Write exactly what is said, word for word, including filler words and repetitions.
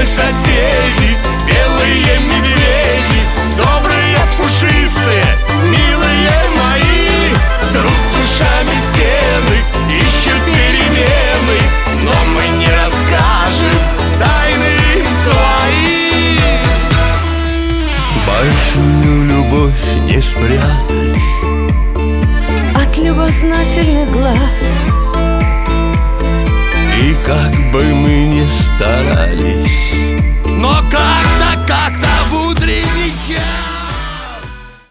мной соседи, белые медведи, добрые, пушистые, милые мои. Друг душами стены ищут перемены, но мы не расскажем тайны свои. Большую любовь не спрятать от любознательных глаз. И как бы мы ни старались, но как-то, как-то в утренний